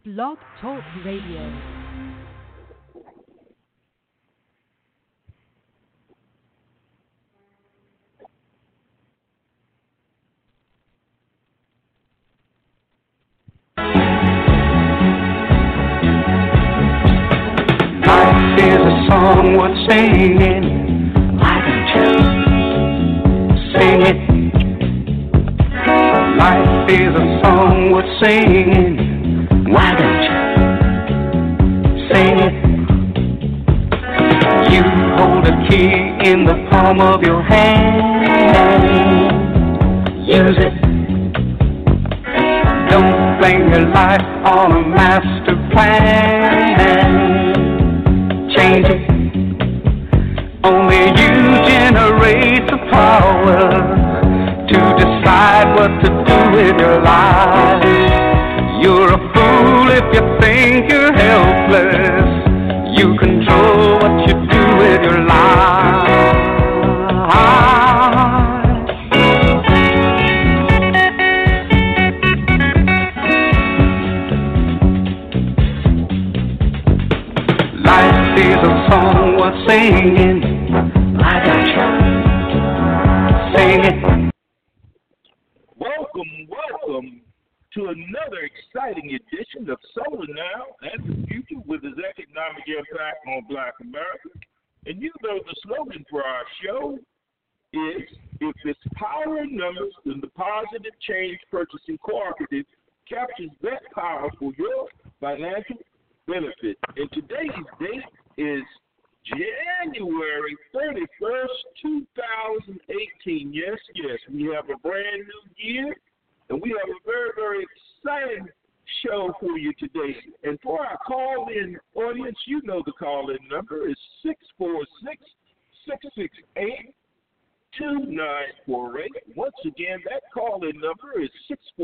Blog Talk Radio. Life is a song worth singing. Why don't you sing it? Life is a song worth singing. Why don't you sing it? You hold a key in the palm of your hand. Use it. Don't blame your life on a master plan. Change it. Only you generate the power to decide what to do with your life. You're a fool if you think you're helpless. You control what you do with your life. Life is a song worth singing. Why don't you sing it? Welcome to another exciting edition of Solar Now and the Future with its economic impact on Black America. And you know the slogan for our show is, if it's power in numbers, then the Positive Change Purchasing Cooperative captures that power for your financial benefit. And today's date is January 31st, 2018. Yes, we have a brand new year, and we have a very, very exciting show for you today. And for our call-in audience, you know the call-in number is 646-668-2948. Once again, that call-in number is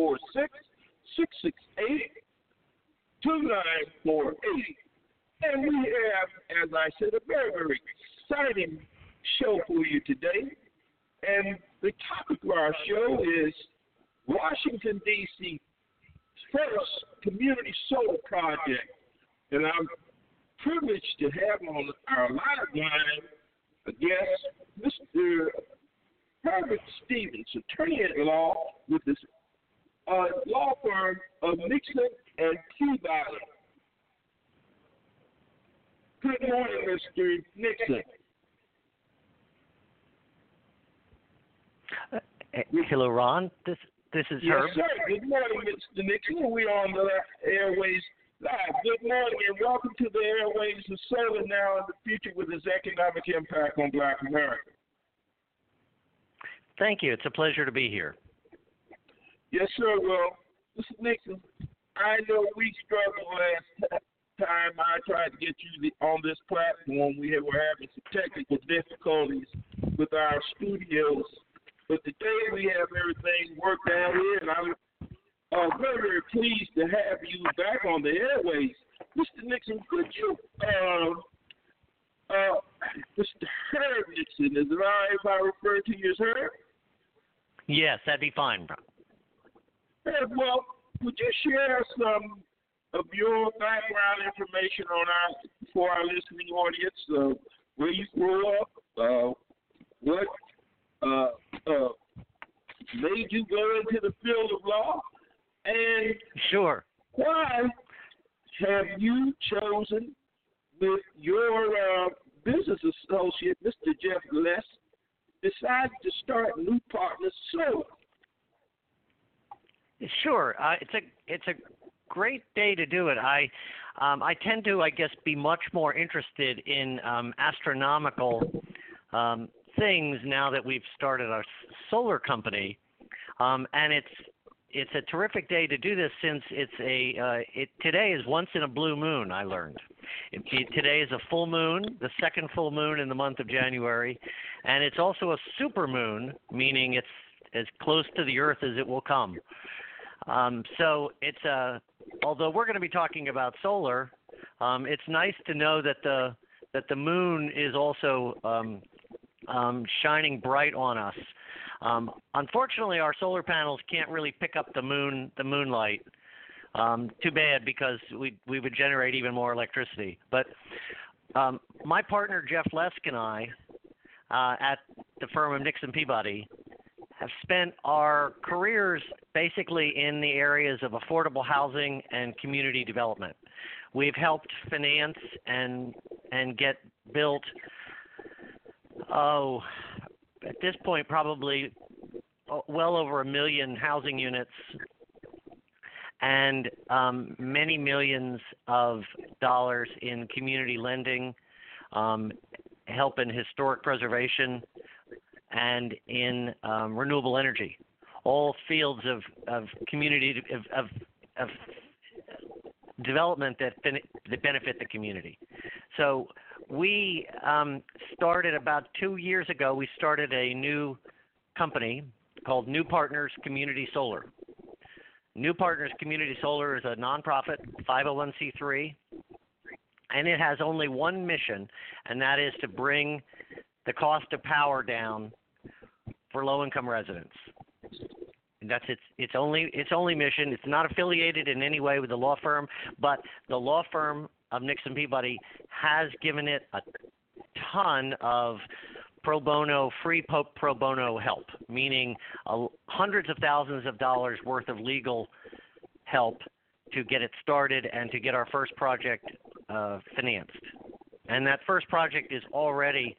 646-668-2948. And we have, as I said, a very, very exciting show for you today. And the topic of our show is Washington, D.C. first community solar project. And I'm privileged to have on our live line a guest, Mr. Herbert Stevens, attorney at law with this law firm of Nixon and Peabody. Good morning, Mr. Nixon. Hello, Ron. This is Herb. Yes, sir. Good morning, Mr. Nixon. We're on the airways live. Good morning, and welcome to the airways of Solar Now and the Future with its economic impact on Black America. Thank you. It's a pleasure to be here. Yes, sir. Well, Mr. Nixon, I know we struggled last time I tried to get you on this platform. We were having some technical difficulties with our studios. But today we have everything worked out here, and I'm very, very pleased to have you back on the airways. Mr. Nixon, could you, Mr. Herb Nixon, is it all right if I refer to you as Herb? Yes, that'd be fine, bro. Herb, well, would you share some of your background information for our listening audience, where you grew up, what made you go into the field of law, and sure, why have you chosen with your business associate, Mr. Jeff Less, decided to start New Partners Solar? Sure, it's a great day to do it. I tend to, I guess, be much more interested in astronomical things now that we've started our solar company, and it's a terrific day to do this since today is once in a blue moon. I learned today is a full moon, the second full moon in the month of January, and it's also a super moon, meaning it's as close to the Earth as it will come. So it's although we're going to be talking about solar, it's nice to know that the moon is also shining bright on us. Unfortunately, our solar panels can't really pick up the moonlight, Too bad, because we would generate even more electricity. But my partner Jeff Lesk and I at the firm of Nixon Peabody have spent our careers basically in the areas of affordable housing and community development. We've helped finance and get built, at this point probably well over 1 million housing units and many millions of dollars in community lending, help in historic preservation, and in renewable energy, all fields of community of development that benefit the community. So we started about 2 years ago. We started a new company called New Partners Community Solar. New Partners Community Solar is a nonprofit 501c3, and it has only one mission, and that is to bring the cost of power down for low-income residents. And that's its only mission. It's not affiliated in any way with the law firm, but the law firm of Nixon Peabody has given it a ton of free pro bono help, meaning hundreds of thousands of dollars worth of legal help to get it started and to get our first project financed. And that first project is already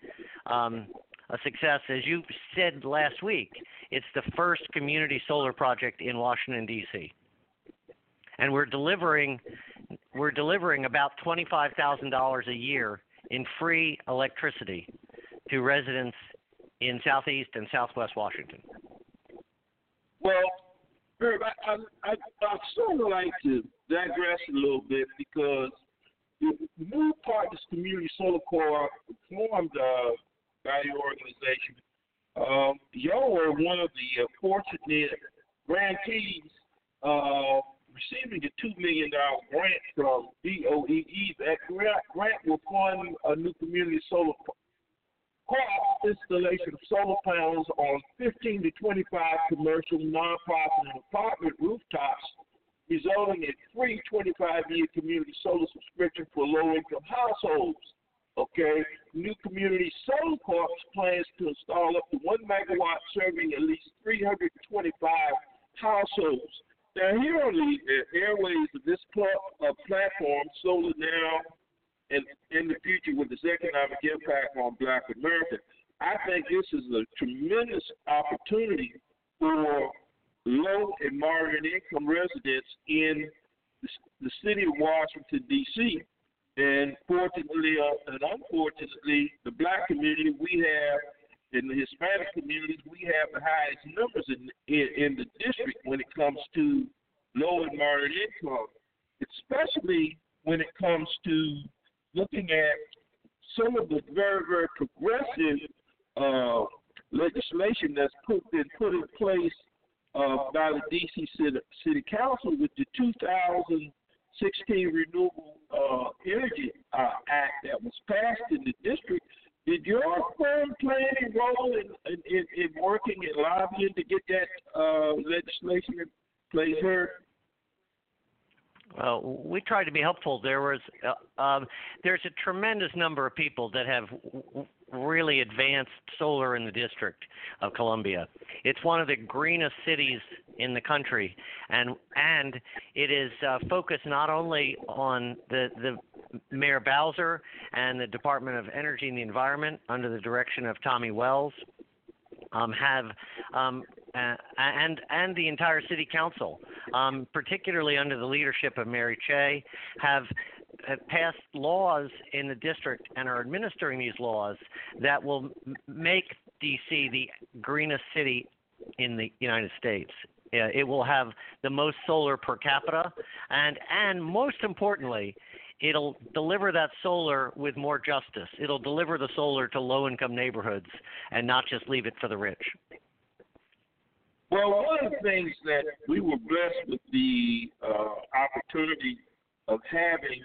a success. As you said last week, it's the first community solar project in Washington, D.C. And we're delivering about $25,000 a year in free electricity to residents in Southeast and Southwest Washington. Well, Herb, I'd sort of like to digress a little bit, because the New Partners Community Solar Corps formed by the organization. Y'all were one of the fortunate grantees receiving a $2 million grant from DOEE. That grant will fund a new community solar installation of solar panels on 15 to 25 commercial, nonprofit, and apartment rooftops, resulting in free 25-year community solar subscription for low-income households. Okay, New Community Solar Corps plans to install up to 1 megawatt, serving at least 325 households. Now, here on the airways of this platform, Solar Now, and in the future with its economic impact on Black America, I think this is a tremendous opportunity for low and moderate income residents in the city of Washington, D.C. And fortunately and unfortunately, the Black community we have, in the Hispanic communities, we have the highest numbers in the district when it comes to low and moderate income, especially when it comes to looking at some of the very, very progressive legislation that's been put in place by the D.C. City Council with the 2016 Renewable Energy Act that was passed in the district. Did your firm play any role in working and lobbying to get that legislation in place here? Well, we tried to be helpful. There's a tremendous number of people that have really advanced solar in the District of Columbia. It's one of the greenest cities in the country, and it is focused not only on the Mayor Bowser and the Department of Energy and the Environment under the direction of Tommy Wells, and the entire city council, particularly under the leadership of Mary Cheh, have passed laws in the district and are administering these laws that will make D.C. the greenest city in the United States. It will have the most solar per capita, and most importantly, it'll deliver that solar with more justice. It'll deliver the solar to low-income neighborhoods and not just leave it for the rich. Well, one of the things that we were blessed with the opportunity of having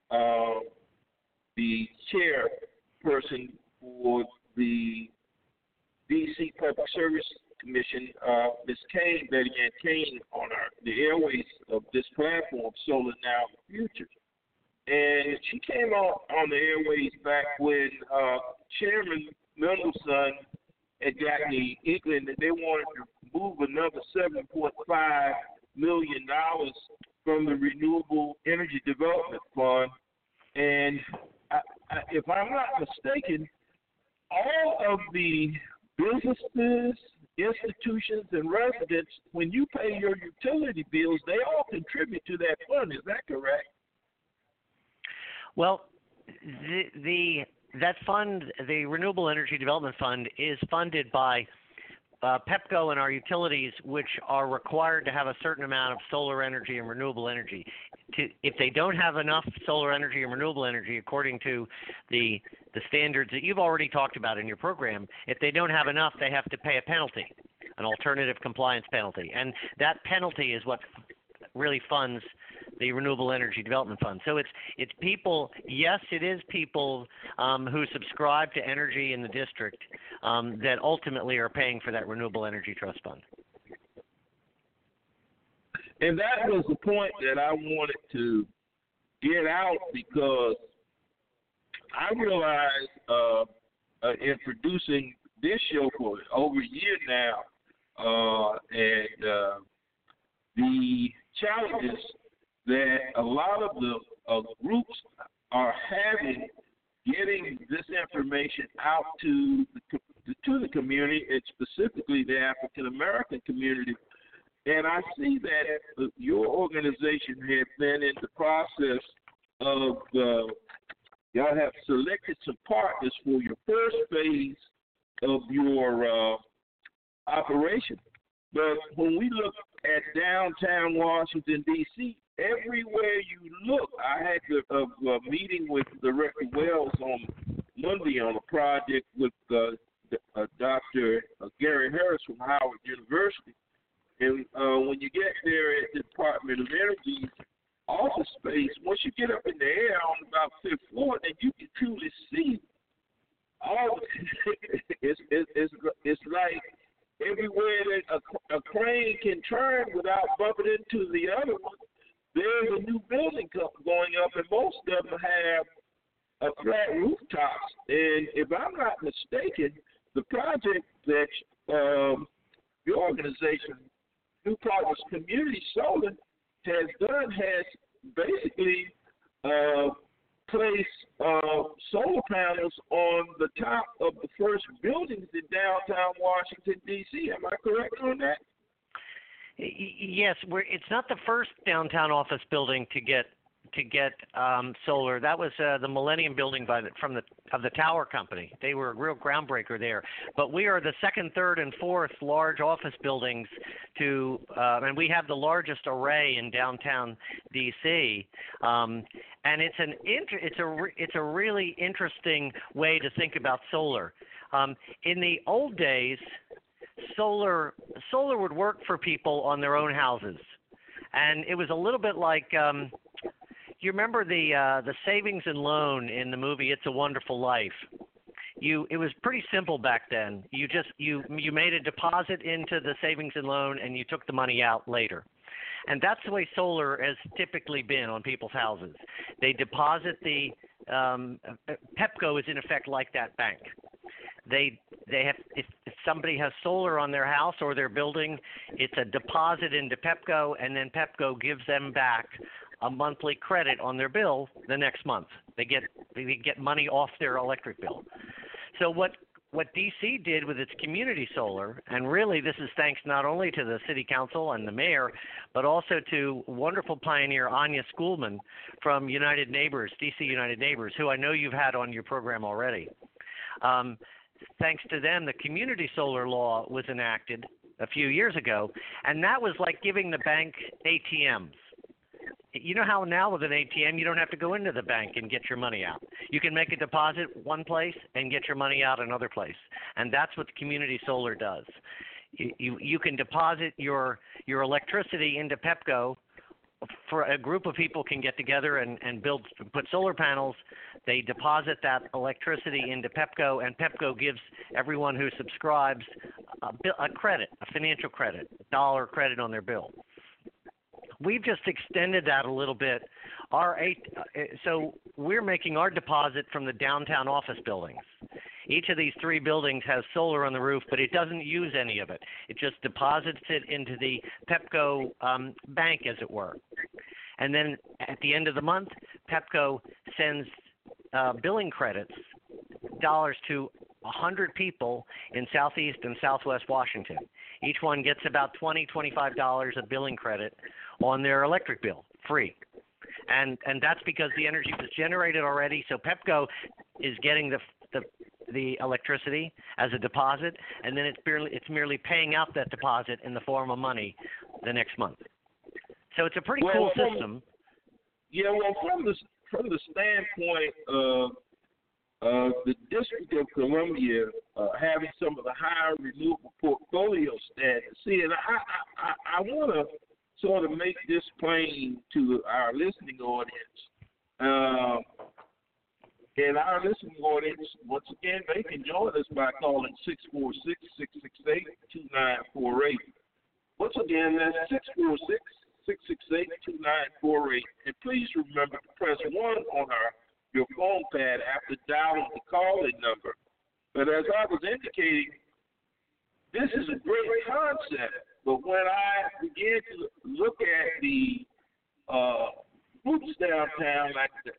the chairperson for the D.C. Public Service Commission, Ms. Kane, Betty Ann Kane, on the airways of this platform, Solar Now the Future. And she came on the airways back when Chairman Mendelsohn had gotten the inkling that they wanted to move another $7.5 million from the Renewable Energy Development Fund. And if I'm not mistaken, all of the businesses, institutions, and residents, when you pay your utility bills, they all contribute to that fund. Is that correct? Well, that fund, the Renewable Energy Development Fund, is funded by PEPCO and our utilities, which are required to have a certain amount of solar energy and renewable energy. If they don't have enough solar energy and renewable energy, according to the standards that you've already talked about in your program, if they don't have enough, they have to pay a penalty, an alternative compliance penalty. And that penalty is what really funds the Renewable Energy Development Fund. So it's people, yes, it is people who subscribe to energy in the district that ultimately are paying for that Renewable Energy Trust Fund. And that was the point that I wanted to get out, because I realized in producing this show for over a year now, and the challenges that a lot of the groups are having getting this information out to the community, and specifically the African American community. And I see that your organization has been in the process of y'all have selected some partners for your first phase of your operation. But when we look at downtown Washington, D.C., everywhere you look, I had a meeting with Director Wells on Monday on a project with Dr. Gary Harris from Howard University. And when you get there at the Department of Energy's office space, once you get up in the air on about 5th floor, then you can truly see all. It's like everywhere that a crane can turn without bumping into the other one, there's a new building going up, and most of them have flat rooftops. And if I'm not mistaken, the project that your organization, New Partners Community Solar, has done has basically placed solar panels on the top of the first buildings in downtown Washington, D.C. Am I correct on that? Yes, it's not the first downtown office building to get solar. That was the Millennium Building of the Tower Company. They were a real groundbreaker there. But we are the second, third, and fourth large office buildings and we have the largest array in downtown D.C. And it's a really interesting way to think about solar. In the old days, solar would work for people on their own houses, and it was a little bit like you remember the savings and loan in the movie It's a Wonderful Life. It was pretty simple back then. You made a deposit into the savings and loan, and you took the money out later. And that's the way solar has typically been on people's houses. They deposit PEPCO is in effect like that bank. They have, if somebody has solar on their house or their building, it's a deposit into PEPCO, and then PEPCO gives them back a monthly credit on their bill the next month. They get money off their electric bill. So what DC did with its community solar, and really this is thanks not only to the city council and the mayor, but also to wonderful pioneer Anya Schoolman from United Neighbors, DC United Neighbors, who I know you've had on your program already. Thanks to them, the community solar law was enacted a few years ago, and that was like giving the bank ATMs. You know how now with an ATM, you don't have to go into the bank and get your money out. You can make a deposit one place and get your money out another place, and that's what the community solar does. You can deposit your electricity into PEPCO. For a group of people can get together and put solar panels. They deposit that electricity into PEPCO, and PEPCO gives everyone who subscribes a credit, a financial credit, $1 credit on their bill. We've just extended that a little bit. So we're making our deposit from the downtown office buildings. Each of these 3 buildings has solar on the roof, but it doesn't use any of it. It just deposits it into the Pepco bank, as it were. And then at the end of the month, Pepco sends billing credits, dollars, to 100 people in Southeast and Southwest Washington. Each one gets about $20, $25 of billing credit on their electric bill, free. And that's because the energy was generated already, so Pepco is getting the electricity as a deposit, and then it's merely paying out that deposit in the form of money the next month. So it's a pretty cool system. Yeah, well, from the standpoint of the District of Columbia having some of the higher renewable portfolio standards, see, and I want to sort of make this plain to our listening audience. And our listening audience, once again, they can join us by calling 646-668-2948. Once again, that's 646-668-2948. And please remember to press 1 on your phone pad after dialing the calling number. But as I was indicating, this is a great concept. But when I began to look at the groups downtown, like the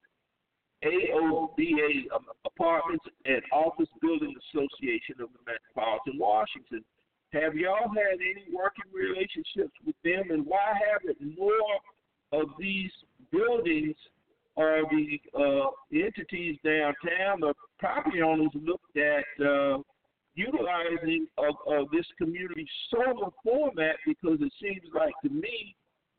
AOBA Apartments and Office Building Association of the Metropolitan Washington, have y'all had any working relationships with them? And why haven't more of these buildings or the entities downtown, the property owners, looked at utilizing of this community solar format? Because it seems like to me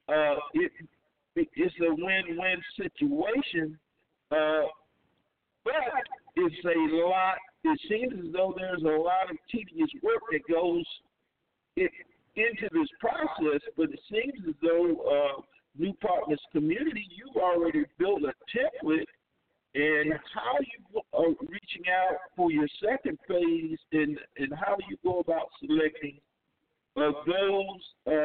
it's a win-win situation. But it's a lot. It seems as though there's a lot of tedious work that goes into this process. But it seems as though New Partners Community, you've already built a template, and how you are reaching out for your second phase, and how do you go about selecting those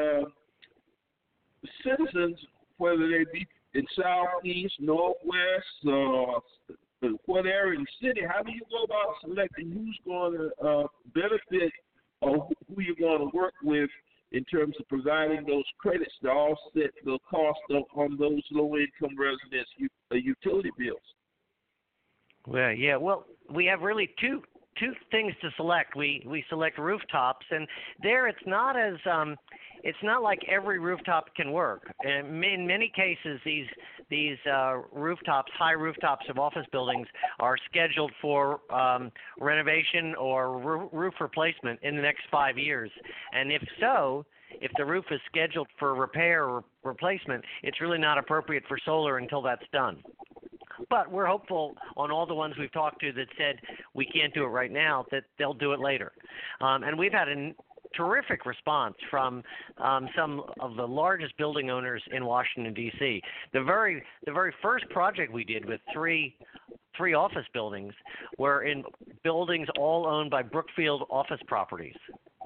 citizens, whether they be in Southeast, Northwest, what area in the city? How do you go about selecting who's going to benefit, or who you're going to work with in terms of providing those credits to offset the cost on those low-income residents' utility bills? Well, yeah. Well, we have really two things to select. We select rooftops, and there it's not like every rooftop can work. And in many cases, these rooftops, high rooftops of office buildings, are scheduled for renovation or roof replacement in the next 5 years. And if the roof is scheduled for repair or replacement, it's really not appropriate for solar until that's done. But we're hopeful on all the ones we've talked to that said we can't do it right now, that they'll do it later. And we've had a terrific response from some of the largest building owners in Washington, D.C. The very first project we did with three office buildings were in buildings all owned by Brookfield Office Properties.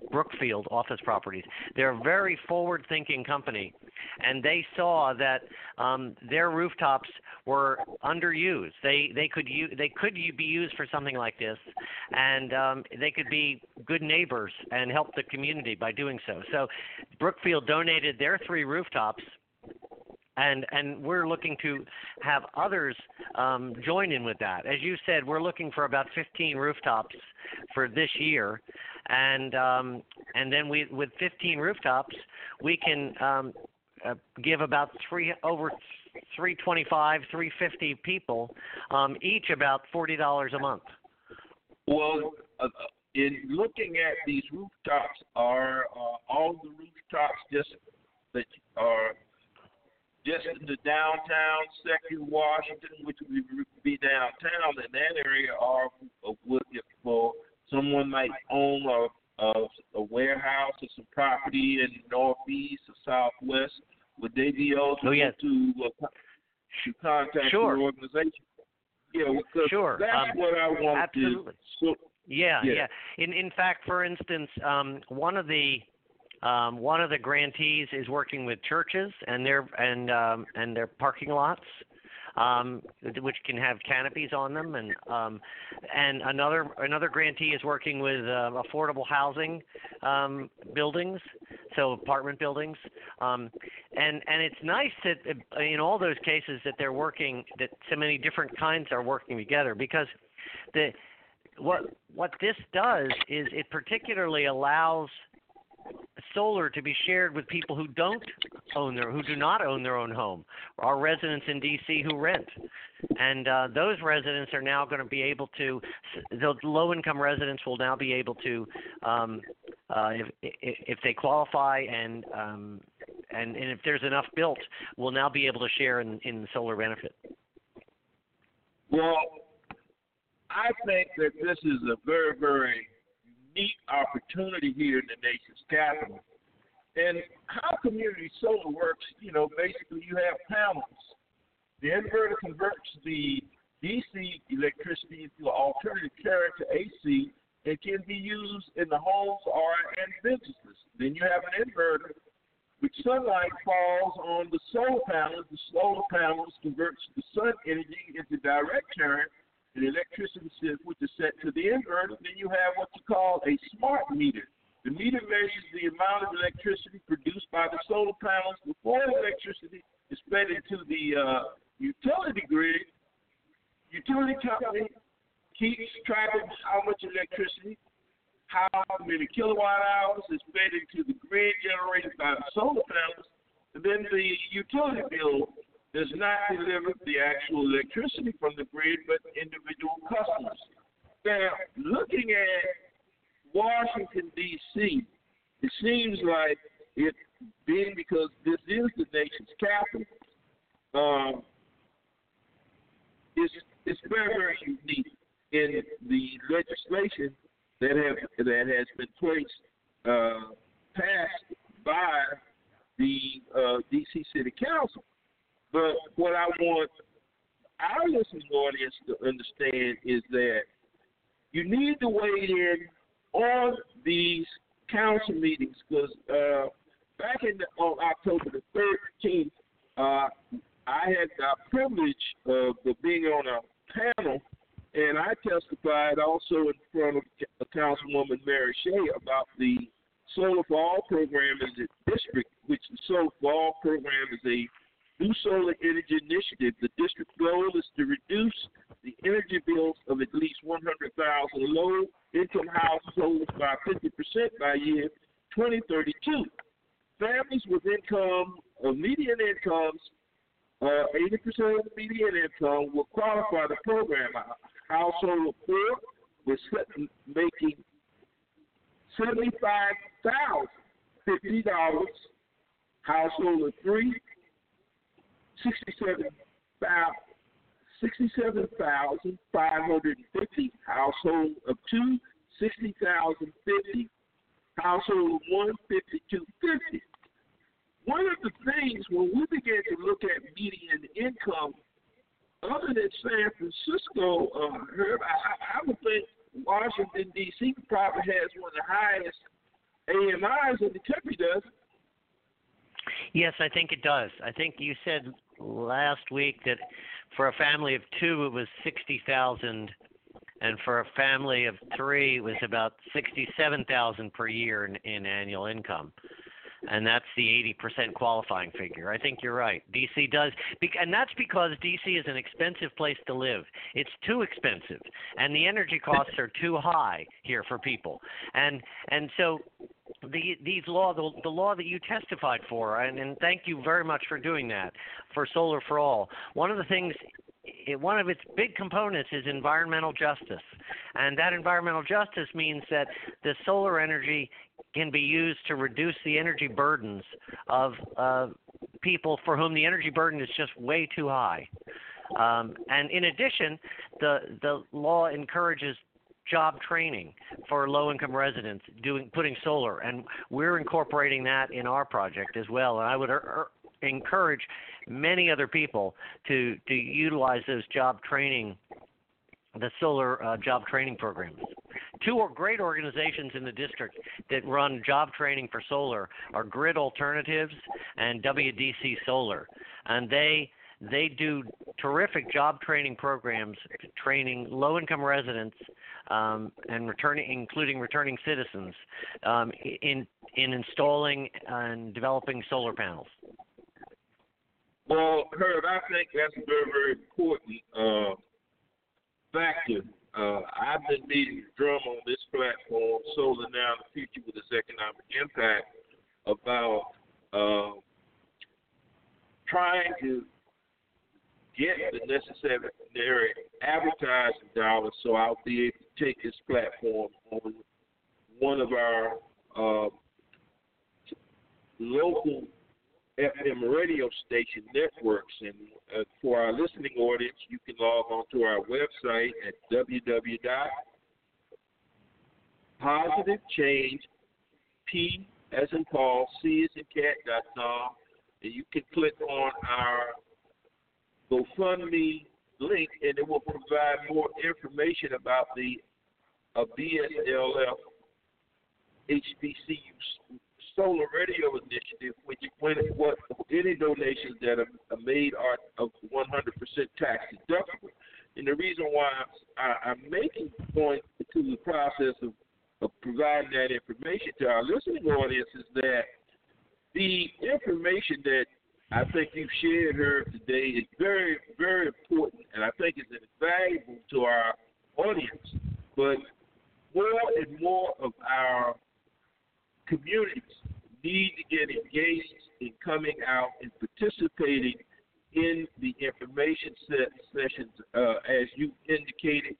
They're a very forward-thinking company, and they saw that their rooftops were underused. They could be used for something like this, and they could be good neighbors and help the community by doing so. So Brookfield donated their 3 rooftops, and we're looking to have others join in with that. As you said, we're looking for about 15 rooftops for this year, and then with 15 rooftops, we can give about over 325, 350 people each about $40 a month. Well, in looking at these rooftops, are all the rooftops just that are just in the downtown section of Washington, which would be downtown in that area, or would it for someone might own a warehouse or some property in Northeast or Southwest, would they be eligible to contact your organization? Yeah, because sure. That's what I want absolutely. to. Yeah. In fact, for instance, one of the grantees is working with churches and their parking lots, which can have canopies on them, and another grantee is working with affordable housing buildings, so apartment buildings, and it's nice that in all those cases that they're working, that so many different kinds are working together, because what this does is it particularly allows solar to be shared with people who do not own their own home, our residents in D.C. who rent, and those residents are now going to be able to. The low-income residents will now be able to, if they qualify and if there's enough built, will now be able to share in the solar benefit. Well, I think that this is a very, very neat opportunity here in the nation's capital. And how community solar works, basically you have panels. The inverter converts the DC electricity into alternative current to AC. It can be used in the homes or in businesses. Then you have an inverter, which sunlight falls on the solar panels. The solar panels converts the sun energy into direct current, and electricity which is set to the inverter. Then you have what you call a smart meter. The meter measures the amount of electricity produced by the solar panels before the electricity is fed into the utility grid. Utility company keeps track of how much electricity, how many kilowatt hours is fed into the grid generated by the solar panels, and then the utility bill does not deliver the actual electricity from the grid, but individual customers. Now, looking at Washington, D.C., it seems like it being because this is the nation's capital, it's very, very unique in the legislation that has been passed by the D.C. City Council. But what I want our listening audience to understand is that you need to weigh in on these council meetings, because back on October the 13th, I had the privilege of being on a panel, and I testified also in front of Councilwoman Mary Shea about the Solar for All program in the district, which the Solar for All program is a new solar energy initiative. The district goal is to reduce the energy bills of at least 100,000 low-income households by 50% by year 2032. Families with median incomes, 80% of the median income will qualify the program. A household of four was making $75,050. Household of three, $67,550. Household of two, $60,050. Household of one, $52,50. One of the things when we began to look at median income, other than San Francisco, Herb, I would think Washington, D.C. probably has one of the highest AMIs in the country, does it? Yes, I think it does. I think you said last week that for a family of two it was 60,000, and for a family of three it was about 67,000 per year in annual income. And that's the 80% qualifying figure. I think you're right. D.C. does, and that's because D.C. is an expensive place to live. It's too expensive, and the energy costs are too high here for people. And so the law that you testified for, and thank you very much for doing that, for Solar for All. One of its big components is environmental justice, and that environmental justice means that the solar energy can be used to reduce the energy burdens of people for whom the energy burden is just way too high. And in addition, the law encourages job training for low-income residents putting solar, and we're incorporating that in our project as well. And I would encourage many other people to utilize those the solar job training programs. two great organizations in the district that run job training for solar are Grid Alternatives and WDC Solar, and they do terrific job training programs, training low-income residents and including returning citizens, in installing and developing solar panels. Well, Herb, I think that's a very, very important factor. I've been beating the drum on this platform, Solar Now in the Future with its economic impact, about trying to get the necessary advertising dollars so I'll be able to take this platform on one of our local FM radio station networks. And for our listening audience, you can log on to our website at www.positivechange, P as in Paul, C as in cat.com, and you can click on our GoFundMe link, and it will provide more information about the BSLF HBCU Solar Radio Initiative, which any donations that are made are of 100% tax deductible. And the reason why I'm making going through the process of providing that information to our listening audience is that the information that I think you've shared here today is very, very important, and I think it's invaluable to our audience. But more and more of our communities need to get engaged in coming out and participating in the information sessions, as you indicated.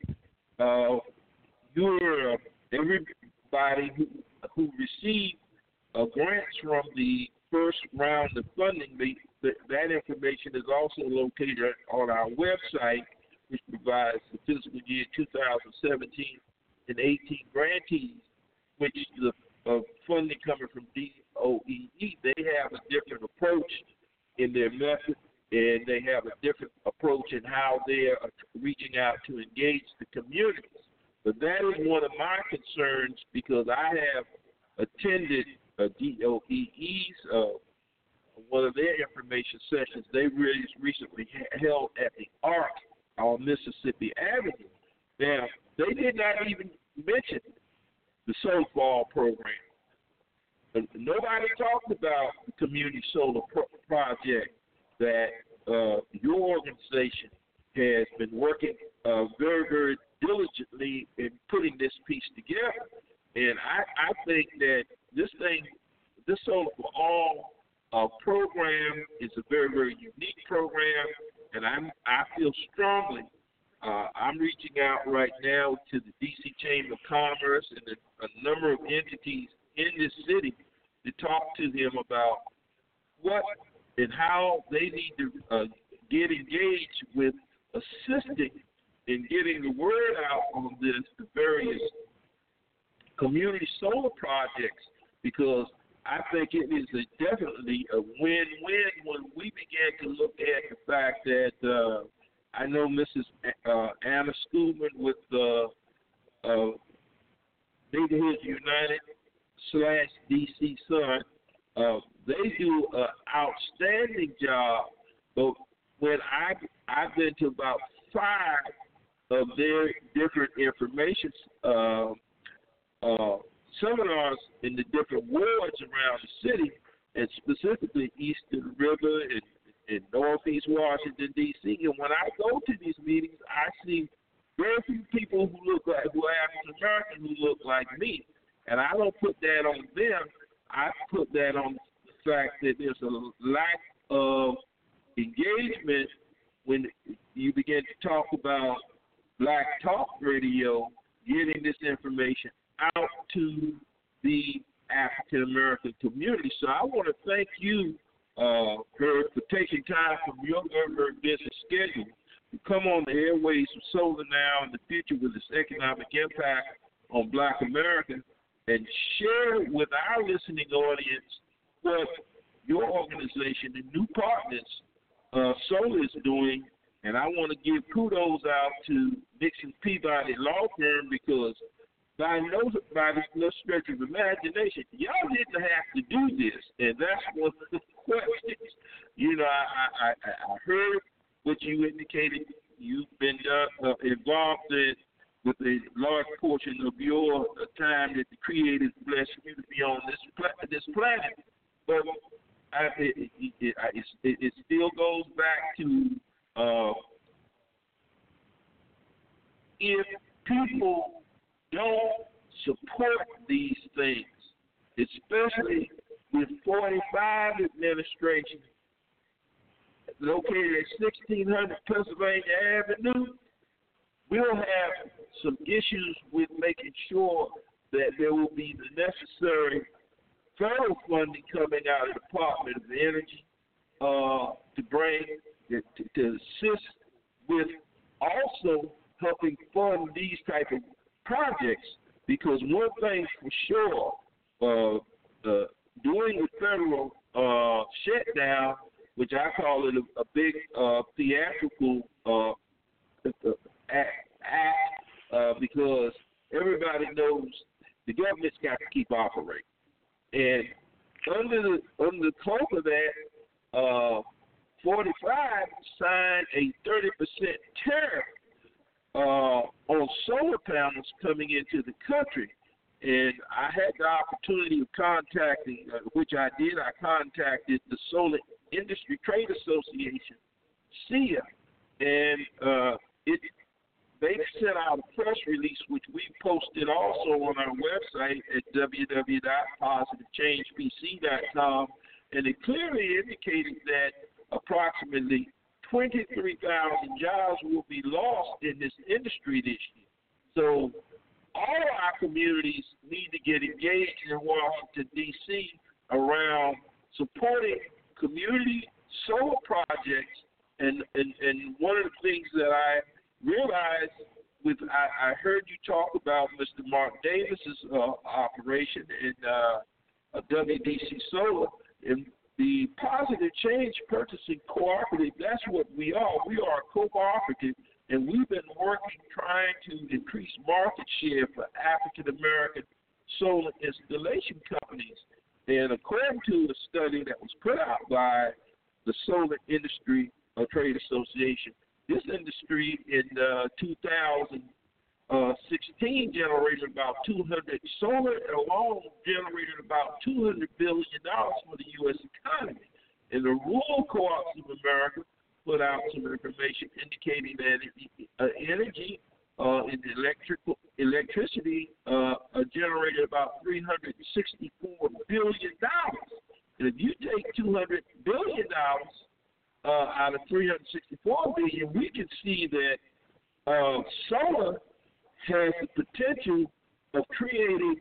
Everybody who received grants from the first round of funding, that information is also located on our website, which provides the fiscal year 2017 and 18 grantees, which the funding coming from DOEE, they have a different approach in their method, and they have a different approach in how they are reaching out to engage the communities. But that is one of my concerns, because I have attended DOEE's one of their information sessions they really recently held at the ARC on Mississippi Avenue. Now, they did not even mention the solar program. Nobody talked about the community solar project that your organization has been working very, very diligently in putting this piece together. And I think that this Solar for All program is a very, very unique program, and I feel strongly. I'm reaching out right now to the D.C. Chamber of Commerce and a number of entities in this city to talk to them about what and how they need to get engaged with assisting in getting the word out on this to various community solar projects, because I think it is definitely a win-win when we begin to look at the fact that I know Mrs. Anna Schoolman with Neighborhood United / DC Sun, they do an outstanding job. But when I've been to about 5 of their different information seminars in the different wards around the city, and specifically east of the river and in northeast Washington, D.C. And when I go to these meetings, I see very few people who are African American who look like me. And I don't put that on them. I put that on the fact that there's a lack of engagement when you begin to talk about Black Talk Radio, getting this information out to the African American community. So I want to thank you, Herb, for taking time from your very busy schedule to come on the airways of Solar Now in the Future with its economic impact on Black America, and share with our listening audience what your organization and New Partners Solar is doing. And I want to give kudos out to Nixon Peabody Law Firm, because by no stretch of imagination. Y'all didn't have to do this, and that's one of the questions. You know, I heard what you indicated. You've been involved with a large portion of your time that the Creator blessed you to be on this planet. But it still goes back to if people don't support these things, especially with 45 administration located at 1600 Pennsylvania Avenue, we'll have some issues with making sure that there will be the necessary federal funding coming out of the Department of Energy to assist with also helping fund these type of projects. Because one thing for sure, during the federal shutdown, which I call it a big theatrical act, because everybody knows the government's got to keep operating. And under the cloak of that, 45 signed a 30% tariff on solar panels coming into the country. And I had the opportunity of contacting, which I did. I contacted the Solar Industry Trade Association, SEIA, and they sent out a press release, which we posted also on our website at www.positivechangepc.com, and it clearly indicated that approximately 23,000 jobs will be lost in this industry this year. So all our communities need to get engaged in Washington, D.C. around supporting community solar projects. And one of the things that I realized I heard you talk about Mr. Mark Davis's operation in WDC Solar, and the Positive Change Purchasing Cooperative. That's what we are. We are a cooperative, and we've been working trying to increase market share for African American solar installation companies. And according to a study that was put out by the Solar Industry Trade Association, this industry in 2016 generated about 200, solar alone generated about $200 billion for the U.S. economy. And the Rural Co-ops of America put out some information indicating that energy and electricity generated about $364 billion. And if you take $200 billion out of $364 billion, we can see that solar has the potential of creating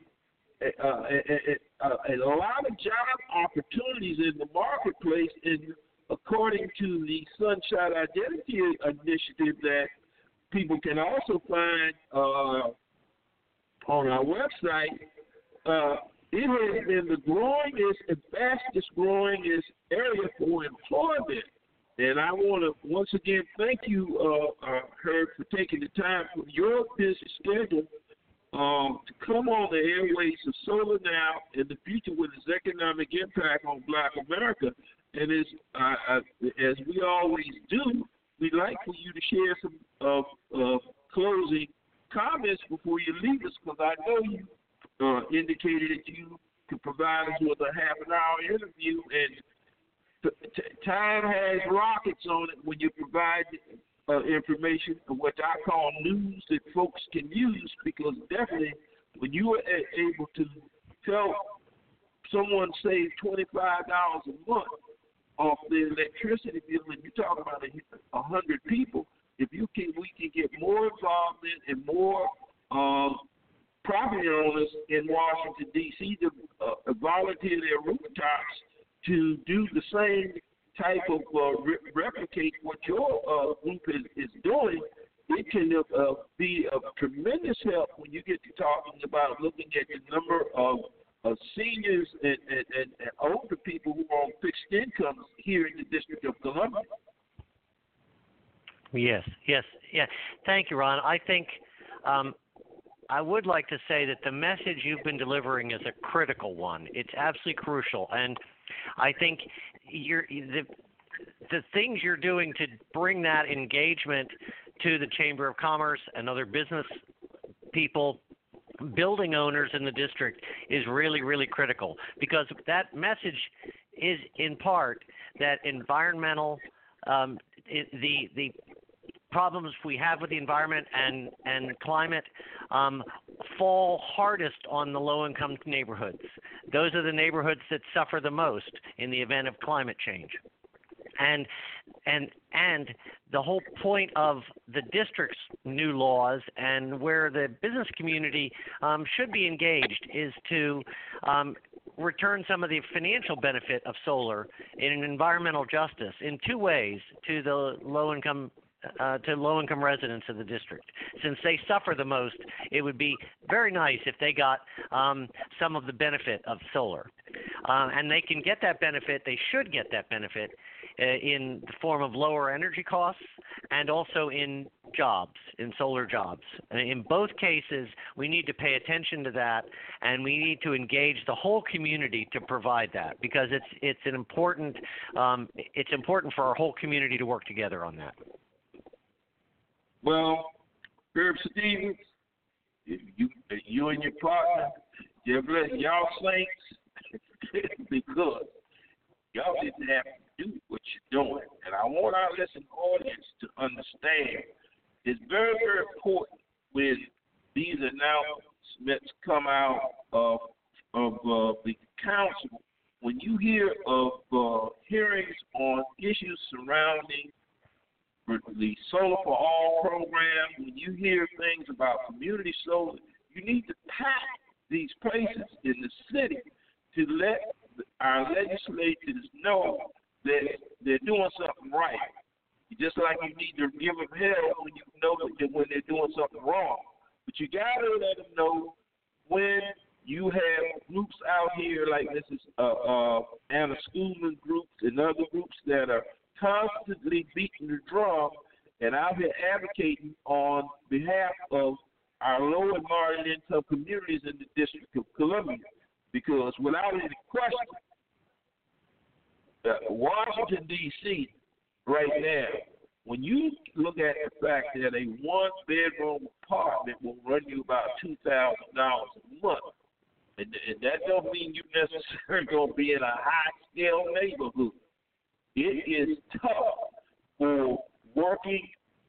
a lot of job opportunities in the marketplace. And according to the Sunshine Identity Initiative that people can also find on our website, it has been the growingest and fastest growingest area for employment. And I want to once again thank you, Herb, for taking the time from your busy schedule to come on the airways of Solar Now in the future with its economic impact on Black America. And as we always do, we'd like for you to share some closing comments before you leave us, because I know you indicated that you could provide us with a half-an-hour interview, and time has rockets on it when you provide information, what I call news that folks can use, because definitely when you are able to help someone save $25 a month off their electricity bill, and you're talking about 100 people, if we can get more involvement and more property owners in Washington, D.C. to volunteer their rooftops to do the same type of replicate what your group is doing, it can be of tremendous help when you get to talking about looking at the number of seniors and older people who are on fixed incomes here in the District of Columbia. Yes. Thank you, Ron. I think I would like to say that the message you've been delivering is a critical one. It's absolutely crucial, and I think the things you're doing to bring that engagement to the Chamber of Commerce and other business people, building owners in the district, is really, really critical, because that message is in part that environmental, the problems we have with the environment and climate fall hardest on the low-income neighborhoods. Those are the neighborhoods that suffer the most in the event of climate change. And the whole point of the district's new laws and where the business community should be engaged is to return some of the financial benefit of solar in an environmental justice in two ways to the low-income residents of the district. Since they suffer the most, it would be very nice if they got some of the benefit of solar. And they can get that benefit, they should get that benefit in the form of lower energy costs and also in jobs, in solar jobs. In both cases, we need to pay attention to that, and we need to engage the whole community to provide that, because it's important for our whole community to work together on that. Well, Herb Stevens, you and your partner, y'all saints, because y'all didn't have to do what you're doing. And I want our listening audience to understand it's very, very important when these announcements come out of the council. When you hear of hearings on issues surrounding the Solar for All program, when you hear things about community solar, you need to pack these places in the city to let our legislators know that they're doing something right. Just like you need to give them hell when you know that when they're doing something wrong. But you got to let them know when you have groups out here like this is Anna Schoolman groups and other groups that are constantly beating the drum and out here advocating on behalf of our low and moderate income communities in the District of Columbia. Because without any question, Washington, D.C. right now, when you look at the fact that a one-bedroom apartment will run you about $2,000 a month, and that don't mean you necessarily going to be in a high-scale neighborhood. It is tough for working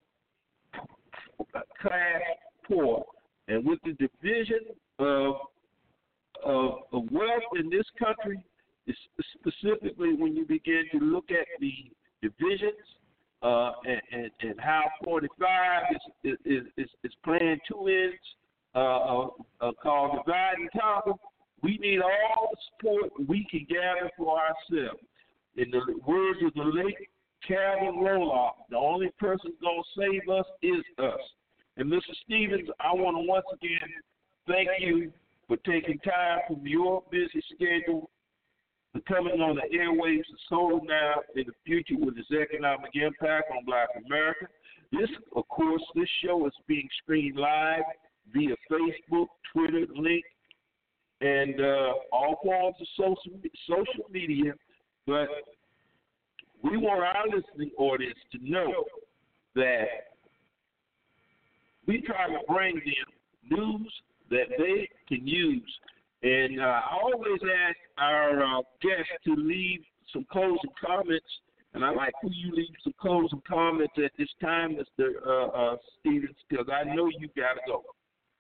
class poor. And with the division of wealth in this country, specifically when you begin to look at the divisions and how 45 is playing two ends called divide and conquer, we need all the support we can gather for ourselves. In the words of the late Calvin Roloff, the only person going to save us is us. And Mr. Stevens, I want to once again thank you for taking time from your busy schedule for coming on the airwaves of Solar Now in the future with its economic impact on Black America. This show is being streamed live via Facebook, Twitter, Link, and all forms of social media. But we want our listening audience to know that we try to bring them news that they can use. And I always ask our guests to leave some closing comments. And I'd like for you to leave some closing comments at this time, Mr. Stevens, because I know you got to go.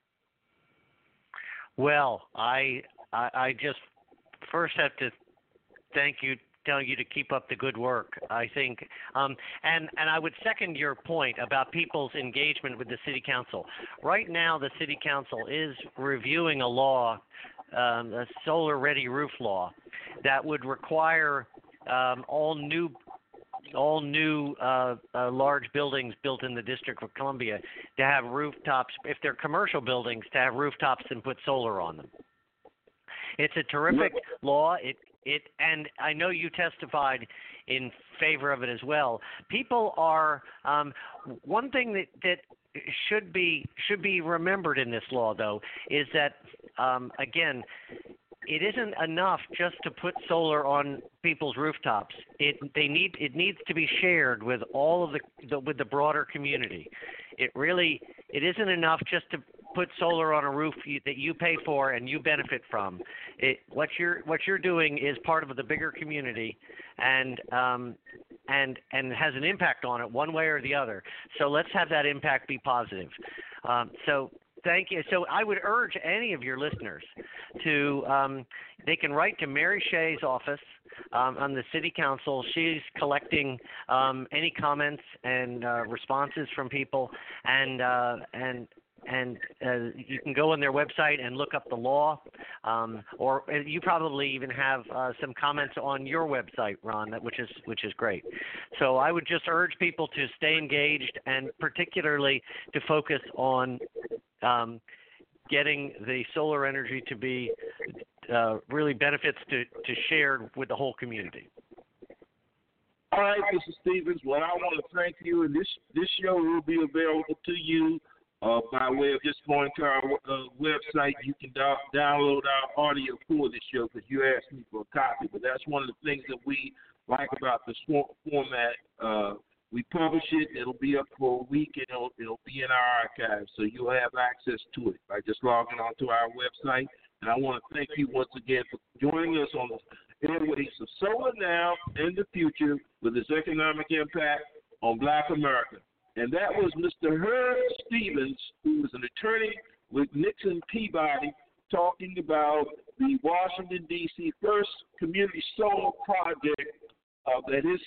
Well, I just first have to tell you to keep up the good work. I think, and I would second your point about people's engagement with the city council. Right now, the city council is reviewing a law, a solar-ready roof law, that would require all new large buildings built in the District of Columbia to have rooftops. If they're commercial buildings, to have rooftops and put solar on them. It's a terrific law. And I know you testified in favor of it as well. People are one thing that should be remembered in this law, though, is that again, it isn't enough just to put solar on people's rooftops. It needs to be shared with all of with the broader community. It isn't enough just to put solar on a roof that you pay for and you benefit from. What you're doing is part of the bigger community, and has an impact on it one way or the other. So let's have that impact be positive. So thank you. So I would urge any of your listeners to they can write to Mary Shea's office on the City Council. She's collecting any comments and responses from people, and you can go on their website and look up the law, or you probably even have some comments on your website, Ron, which is great. So I would just urge people to stay engaged, and particularly to focus on getting the solar energy to be really benefits to share with the whole community. All right, Mr. Stevens. Well, I want to thank you, and this show will be available to you by way of just going to our website. You can download our audio for this show because you asked me for a copy. But that's one of the things that we like about the format. We publish it. It'll be up for a week, and it'll be in our archives, so you'll have access to it by just logging onto our website. And I want to thank you once again for joining us on the airways of Solar Now and the Future with its economic impact on Black America. And that was Mr. Herb Stevens, who is an attorney with Nixon Peabody, talking about the Washington, D.C. first community solar project that his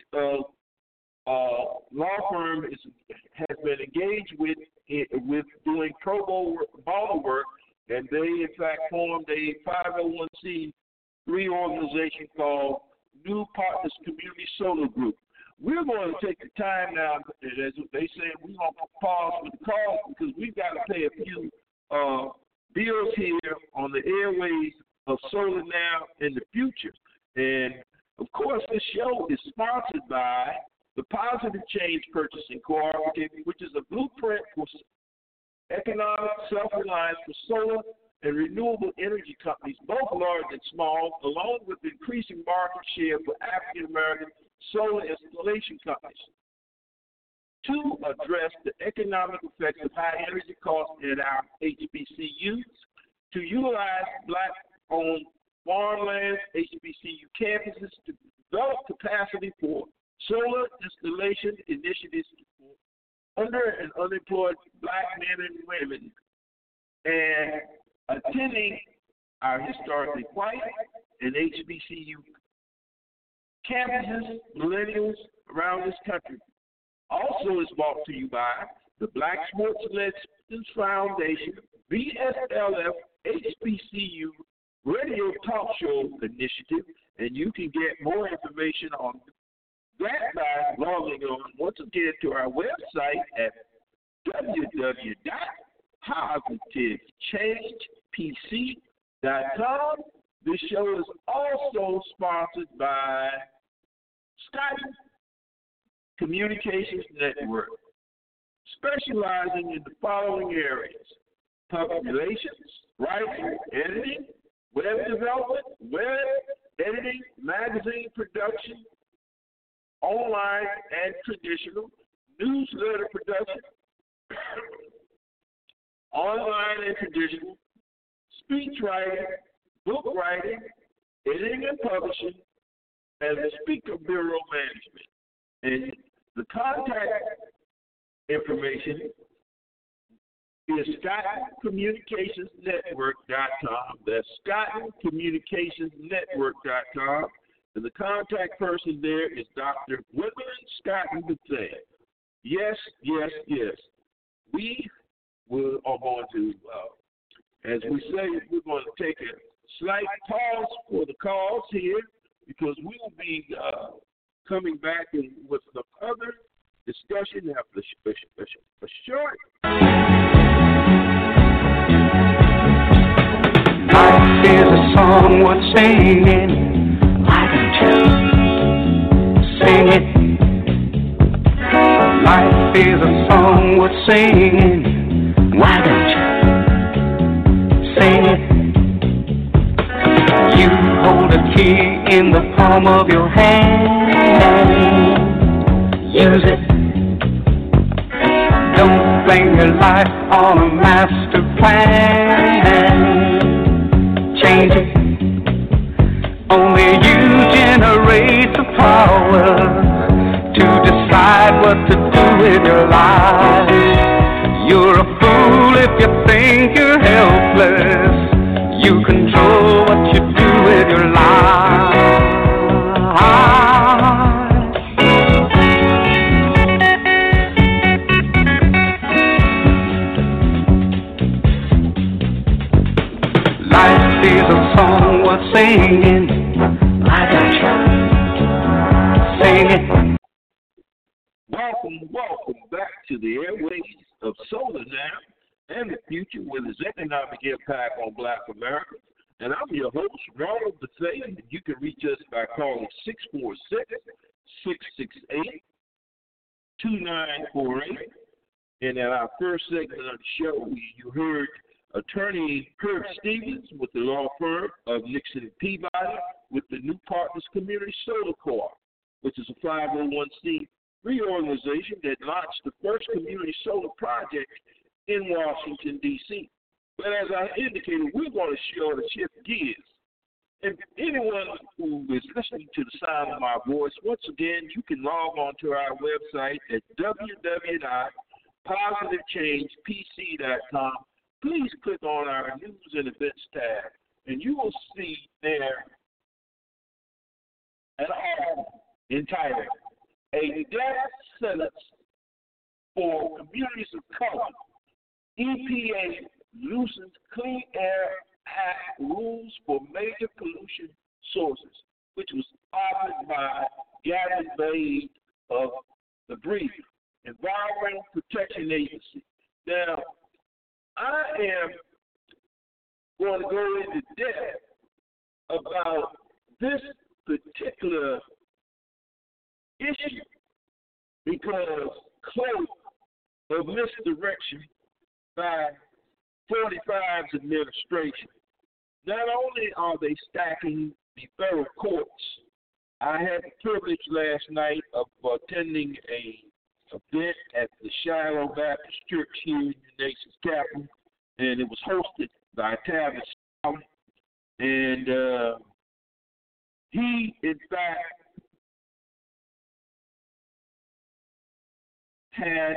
law firm has been engaged with doing pro bono work, and they, in fact, formed a 501c3 organization called New Partners Community Solar Group. We're going to take the time now, as they say, we're going to pause for the call because we've got to pay a few bills here on the airways of Solar Now in the Future. And, of course, this show is sponsored by the Positive Change Purchasing Cooperative, which is a blueprint for economic self-reliance for solar and renewable energy companies, both large and small, along with increasing market share for African-American solar installation companies. To address the economic effects of high energy costs at our HBCUs, to utilize Black-owned farmlands, HBCU campuses to develop capacity for solar installation initiatives for under and unemployed Black men and women, and attending our historically white and HBCU campuses, millennials around this country. Also is brought to you by the Black Sports Legends Foundation, BSLF, HBCU Radio Talk Show Initiative, and you can get more information on that by logging on once again to our website at www.positivechangepc.com. This show is also sponsored by Skype Communications Network, specializing in the following areas: public relations, writing, editing, web development, web editing, magazine production, online and traditional, newsletter production, online and traditional, speech writing, book writing, editing and publishing, and the Speaker Bureau Management. And the contact information is ScottonCommunicationsNetwork.com. That's ScottonCommunicationsNetwork.com. And the contact person there is Dr. Gwendolyn Scotton Bethea. Yes, yes, yes. We are going to, as we say, we're going to take a slight pause for the calls here because we will be coming back with some other discussion after a short. Life is a song worth singing. Why don't you what's singing. Why don't you sing it? You hold a key in the palm of your hand. Use it. Don't blame your life on a master plan. Change it. Only you generate the power to decide what to do with your life. You're a fool if you think you're helpless. You control what you do with your life. Life is a song worth singing. I got you. Sing it. Welcome back to the airways of Solar Now and the Future with its economic impact on Black America. And I'm your host, Ronald Bethea, and you can reach us by calling 646-668-2948. And in our first segment of the show, you heard Attorney Herb Stevens with the law firm of Nixon and Peabody with the New Partners Community Solar Co-op, which is a 501c3 organization that launched the first community solar project in Washington, D.C. But as I indicated, we're going to shift gears. And anyone who is listening to the sound of my voice, once again, you can log on to our website at www.positivechangepc.com. Please click on our News and Events tab, and you will see there an article entitled A Death Sentence for Communities of Color. EPA loosens Clean Air Act rules for major pollution sources, which was authored by Gavin Bade of the BREEF, Environmental Protection Agency. Now, I am going to go into depth about this particular issue because close of misdirection by 45's administration. Not only are they stacking the federal courts, I had the privilege last night of attending a event at the Shiloh Baptist Church here in the nation's capital, and it was hosted by Tavis Smiley. And he, in fact, had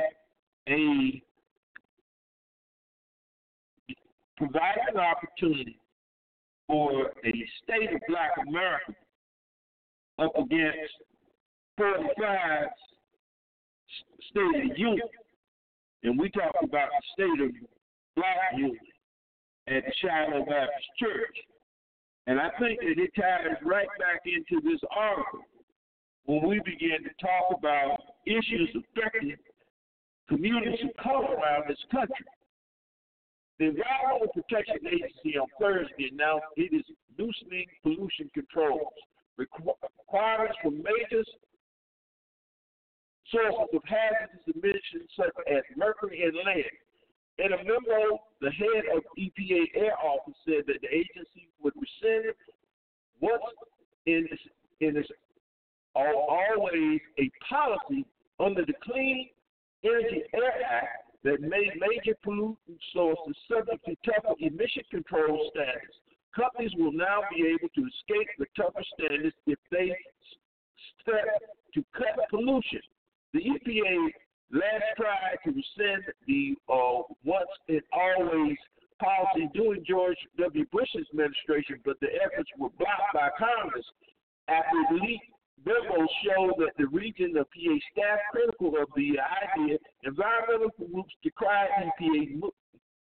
provided an opportunity for a state of Black America up against 45's State of Union. And we talked about the State of Black Union at the Shiloh Baptist Church. And I think that it ties right back into this article when we begin to talk about issues affecting communities of color around this country. The Environmental Protection Agency on Thursday announced it is loosening pollution controls, requirements for major sources of hazardous emissions such as mercury and lead. In a memo, the head of EPA Air Office said that the agency would rescind what's in its always a policy under the Clean Energy Air Act that made major pollutant sources subject to tougher emission control standards. Companies will now be able to escape the tougher standards if they step to cut pollution. The EPA last tried to rescind the once and always policy during George W. Bush's administration, but the efforts were blocked by Congress after leaked memos showed that the region of PA staff critical of the idea, environmental groups decried EPA move,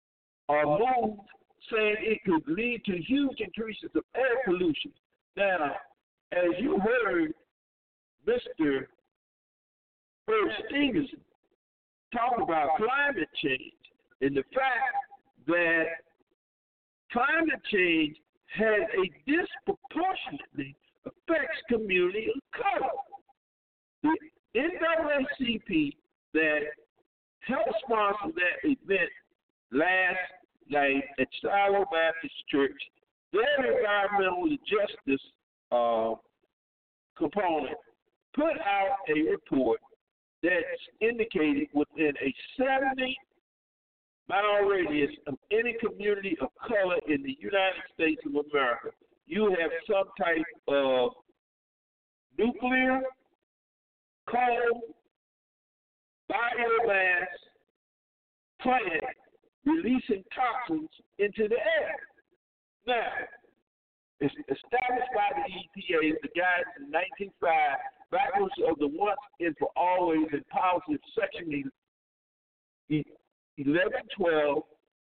saying it could lead to huge increases of air pollution. Now, as you heard Mr. Herb Stevenson talk about climate change and the fact that climate change has a disproportionately affects community of color. The NAACP that helped sponsor that event last night at Shiloh Baptist Church. Their environmental justice component put out a report that's indicated within a 70-mile radius of any community of color in the United States of America, you have some type of nuclear, coal, biomass plant releasing toxins into the air. Now, it's established by the EPA, the guidance in 1905, backwards of the once and for always and positive Section 1112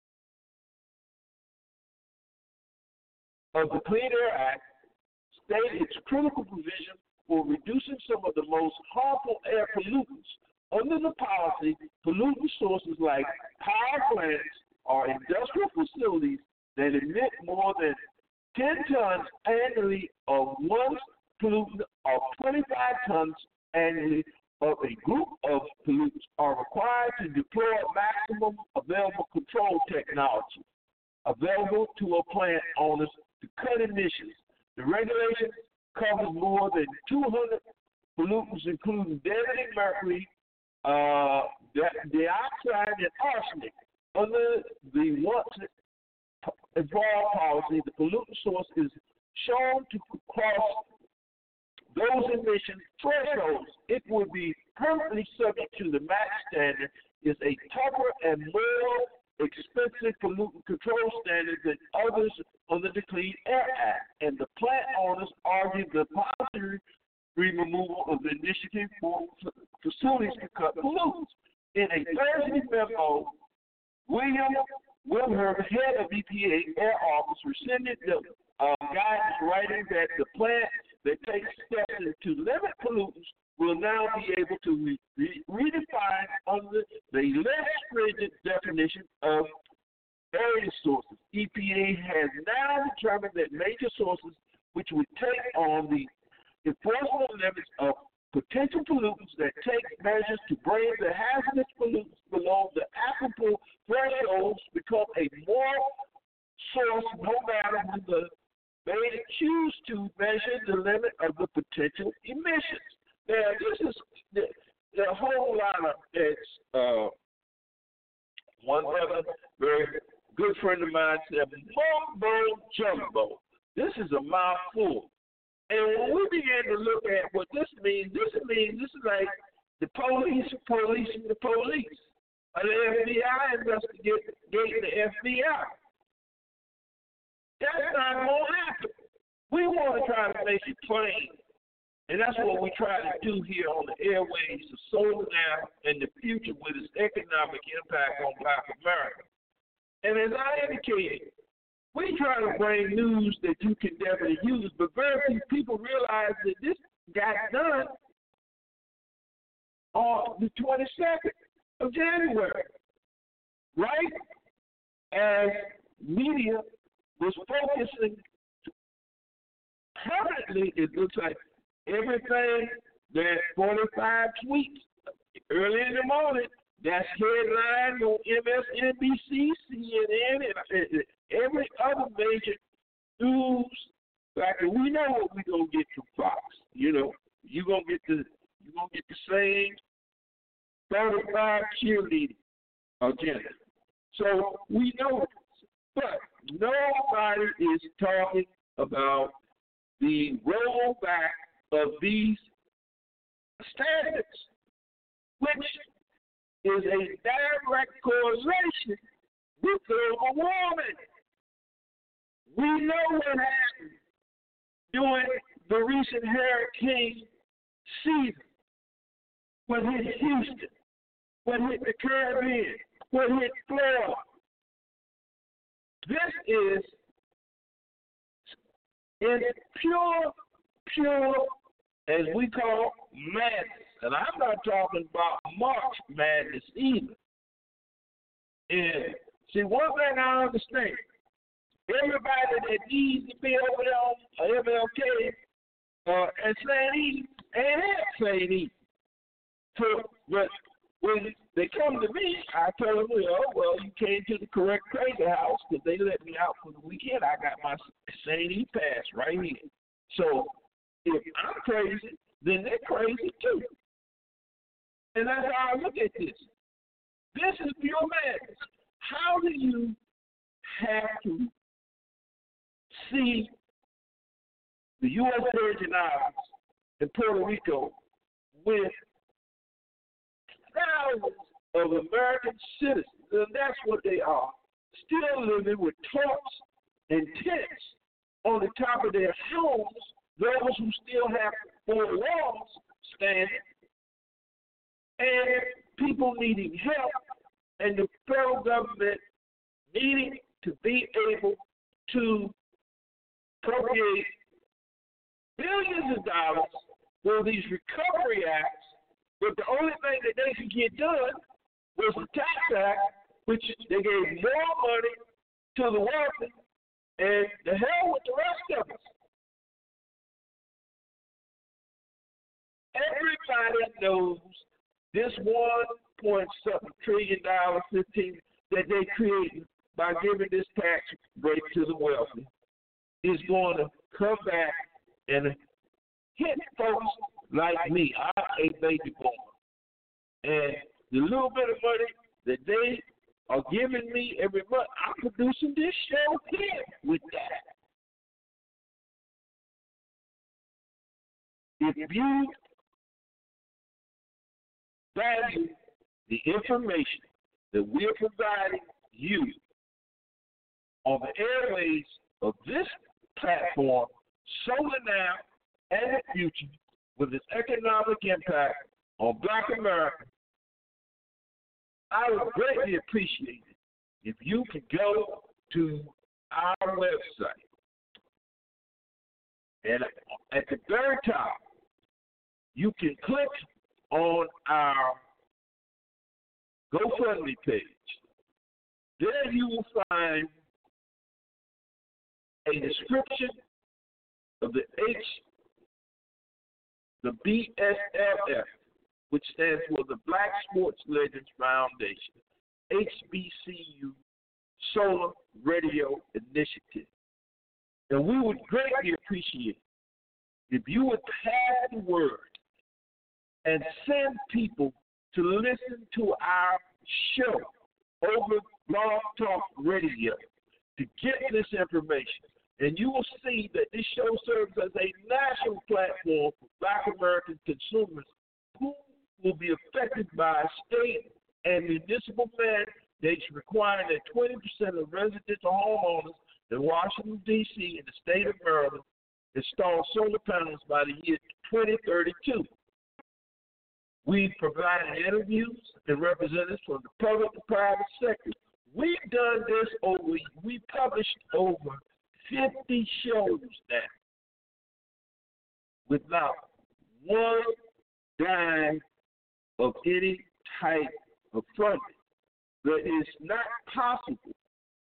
of the Clean Air Act, stated its critical provision for reducing some of the most harmful air pollutants. Under the policy, pollutant sources like power plants or industrial facilities that emit more than 10 tons annually of one pollutant or 25 tons annually of a group of pollutants are required to deploy maximum available control technology available to a plant owners to cut emissions. The regulation covers more than 200 pollutants, including deadly mercury, dioxide, and arsenic. Under the once involved policy, the pollutant source is shown to cross those emission thresholds. It would be permanently subject to the max standard is a tougher and more expensive pollutant control standard than others under the Clean Air Act. And the plant owners argue the voluntary removal of the initiative for facilities to cut pollutants. In a Thursday memo, William Wilmer, head of EPA Air Office, rescinded the guidance, writing that the plant that takes steps to limit pollutants will now be able to redefine under the less stringent definition of area sources. EPA has now determined that major sources which would take on the enforcement limits of potential pollutants that take measures to bring the hazardous pollutants below the applicable thresholds become a moral source no matter when they choose to measure the limit of the potential emissions. Now, this is the whole lot of it's one other very good friend of mine said, mumbo jumbo. This is a mouthful. And when we begin to look at what this means, this is like the police policing the police, or the FBI investigating the FBI. That's not going to happen. We want to try to make it plain. And that's what we try to do here on the airways of Solar Now and the future with its economic impact on Black America. And as I indicated, we try to bring news that you can definitely use, but very few people realize that this got done on the 22nd of January, right? As media was focusing permanently, it looks like everything that 45 tweets early in the morning, that's headline on MSNBC, CNN, and every other major news. Like we know what we're gonna get from Fox. You know, you're gonna get the same 35 cheerleading agenda. So we know this. But nobody is talking about the rollback of these standards, which is a direct correlation with global warming. We know what happened during the recent hurricane season, what hit Houston, what hit the Caribbean, what hit Florida. This is in pure, as we call, madness. And I'm not talking about March madness either. And see, one thing I understand, everybody that needs to be over there on MLK and St. E ain't at St. E. So, but when they come to me, I tell them, well, you came to the correct crazy house because they let me out for the weekend. I got my St. E pass right here. So if I'm crazy, then they're crazy too. And that's how I look at this. This is pure madness. How do you have to see the U.S. Virgin Islands and Puerto Rico with thousands of American citizens, and that's what they are, still living with tarps and tents on the top of their homes, those who still have 4 walls standing, and people needing help, and the federal government needing to be able to appropriate billions of dollars for these recovery acts, but the only thing that they could get done was the Tax Act, which they gave more money to the wealthy, and the hell with the rest of us. Everybody knows this $1.7 trillion 15 that they created by giving this tax break to the wealthy is going to come back and hit folks like me. I'm a baby boomer. And the little bit of money that they are giving me every month, I'm producing this show here with that. If you value the information that we're providing you on the airways of this platform, Solar Now and the future, with its economic impact on Black America, I would greatly appreciate it if you could go to our website. And at the very top, you can click on our GoFundMe page. There you will find a description of the BSLF, which stands for the Black Sports Legends Foundation, HBCU Solar Radio Initiative. And we would greatly appreciate if you would pass the word and send people to listen to our show over Blog Talk Radio to get this information. And you will see that this show serves as a national platform for Black American consumers who will be affected by state and municipal mandates requiring that 20% of residential homeowners in Washington, D.C. and the state of Maryland install solar panels by the year 2032. We've provided interviews and representatives from the public and private sector. We've done this we published over 50 shows now without one dime of any type of funding. But it's not possible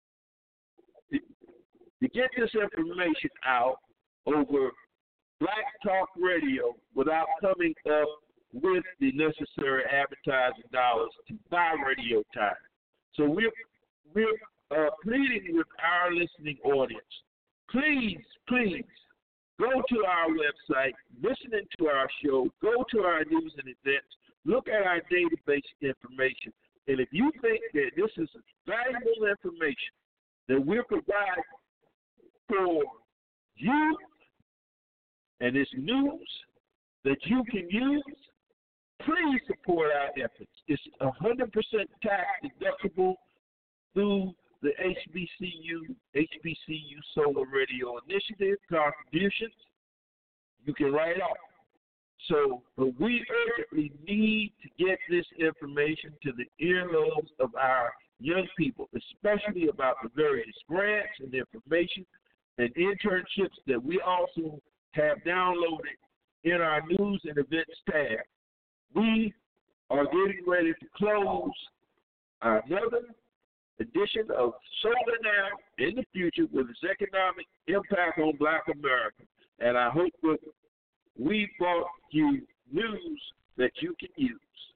to get this information out over Black Talk Radio without coming up with the necessary advertising dollars to buy radio time. So we're pleading with our listening audience. Please go to our website, listen to our show, go to our news and events, look at our database information, and if you think that this is valuable information that we're providing for you and it's news that you can use, please support our efforts. It's 100% tax deductible through the HBCU Solar Radio Initiative contributions. You can write off. So, but we urgently need to get this information to the earlobes of our young people, especially about the various grants and information and internships that we also have downloaded in our news and events tab. We are getting ready to close another edition of Solar Now in the future with its economic impact on Black America. And I hope that we brought you news that you can use.